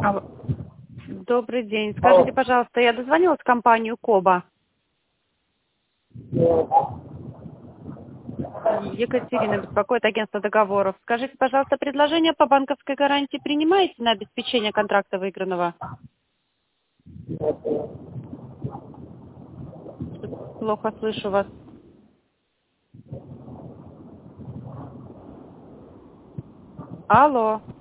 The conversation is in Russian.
Алло. Добрый день. Скажите, пожалуйста, я дозвонилась в компанию Коба. Екатерина беспокоит, агентство договоров. Скажите, пожалуйста, предложение по банковской гарантии принимаете на обеспечение контракта выигранного? Плохо слышу вас. Алло.